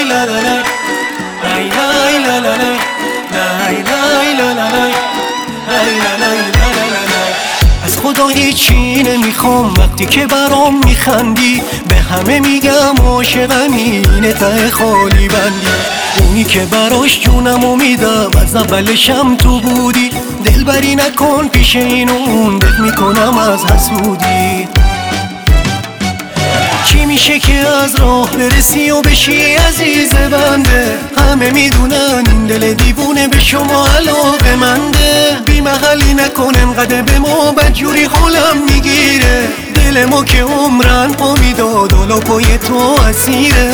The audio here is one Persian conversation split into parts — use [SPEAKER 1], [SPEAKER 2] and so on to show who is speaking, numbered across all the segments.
[SPEAKER 1] لا لا لا لای لای لا لا لا لای لای لا لا لا لای لای لا لا لا. از خدا هیچی نمیخوام وقتی که برام میخندی، به همه میگم عاشقم اینه ته خالی بندی. اونی که براش جونمو میدم از اولشم تو بودی، دلبری نکن پیش این و اون بهت میکنم از حسودی. چی میشه که از راه برسی و بشی عزیز بنده؟ همه میدونن این دل دیوونه به شما علاقه منده. بی محلی نکن انقدر به ما بدجوری حالم میگیره. دل ما که عمرن پا میداد حالا پای تو اسیره.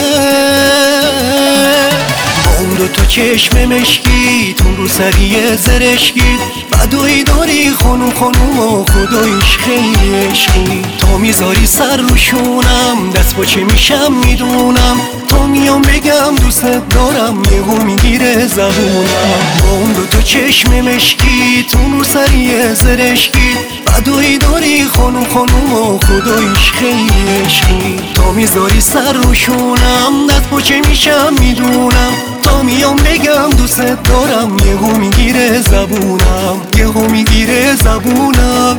[SPEAKER 1] اون دوتا چشم مشکیت اون رو سریع زرشکیت، بدوی داری خانوم خانوم و خداییش خیلی عشقی. تا میذاری سر روشونم دست پاچه میشم میدونم، تا میام بگم دوست دارم یهو میگیره زبونم. با اون دوتا چشم مشکیت اون رو سریع زرشکیت، بدوی داری خانوم خانوم و خداییش خیلی عشقی. تا میذاری سر روشونم دست پاچه میشم میدونم، تا میام بگم دوست دارم یهو میگیره زبونم، یهو میگیره زبونم.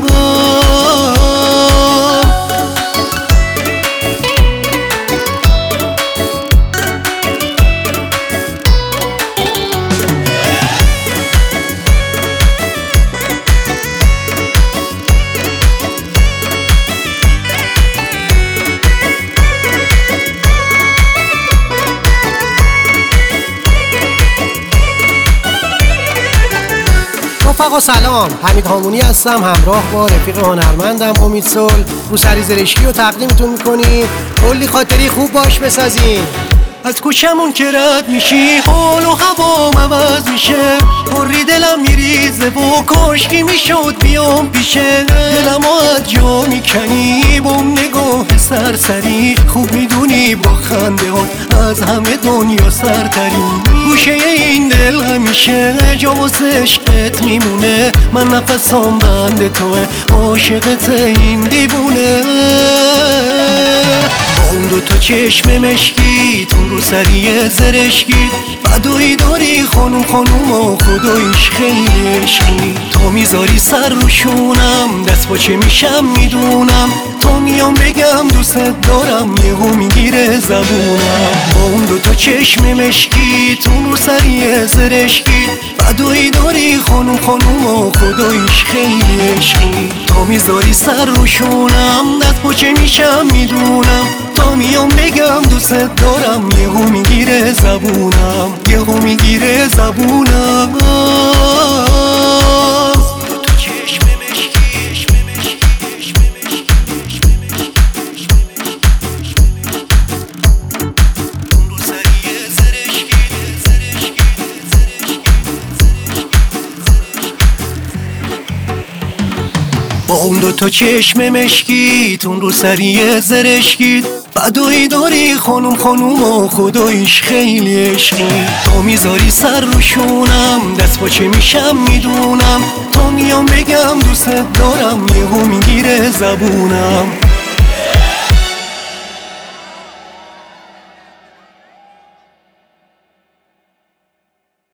[SPEAKER 2] رفقا سلام، حمید هامونی هستم، همراه با رفیق هنرمندم امید صلح. روسری زرشکی رو تقدیمتون میکنیم. کلی خاطری خوب باش بسازیم.
[SPEAKER 1] از کوچمون که رد میشی حال و هوام عوض میشه، پری دلم میریزه و کاشکی میشد بیام پیشه. دلم از جا میکنی با نگاه سرسری، خوب میدونی با خنده ها از همه دنیا سرتری. گوشه این دل همیشه جا واسه عشقت میمونه، من نفسام بند توه عاشقت این دیوونه. اون دوتا چشم مشکیت اون رو سریع زرشکیت، بدوی داری خانوم خانوم و خداییش خیلی عشقی. تا میذاری سر روشونم دست پاچه میشم میدونم، تا میام بگم دوست دارم یهو میگیره زبونم. با اون دوتا چشم مشکیت اون رو سریع زرشکیت، بدوی داری خانوم خانوم و خداییش خیلی عشقی. تا میذاری سر روشونم دست پاچه میشم میدونم، تا میام بگم دوست دارم یهو میگیره زبونم، یهو میگیره زبونم. با اون دوتا چشم مشکیت اون رو سریع زرشکیت، بدوی داری خانوم خانوم و خداییش خیلی عشقی. تا میذاری سر روشونم دست پاچه میشم میدونم، تا میام بگم دوست دارم یهو میگیره زبونم.